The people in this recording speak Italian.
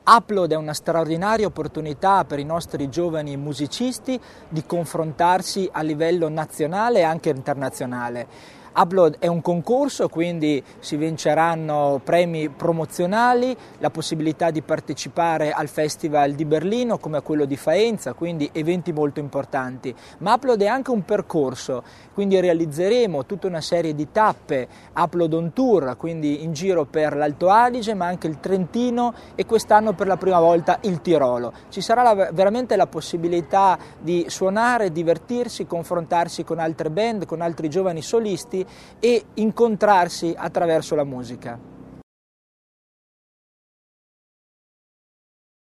Upload è una straordinaria opportunità per i nostri giovani musicisti di confrontarsi a livello nazionale e anche internazionale. Upload è un concorso, quindi si vinceranno premi promozionali, la possibilità di partecipare al Festival di Berlino come a quello di Faenza, quindi eventi molto importanti. Ma Upload è anche un percorso, quindi realizzeremo tutta una serie di tappe Upload on Tour, quindi in giro per l'Alto Adige, ma anche il Trentino e quest'anno per la prima volta il Tirolo. Ci sarà veramente la possibilità di suonare, divertirsi, confrontarsi con altre band, con altri giovani solisti e incontrarsi attraverso la musica.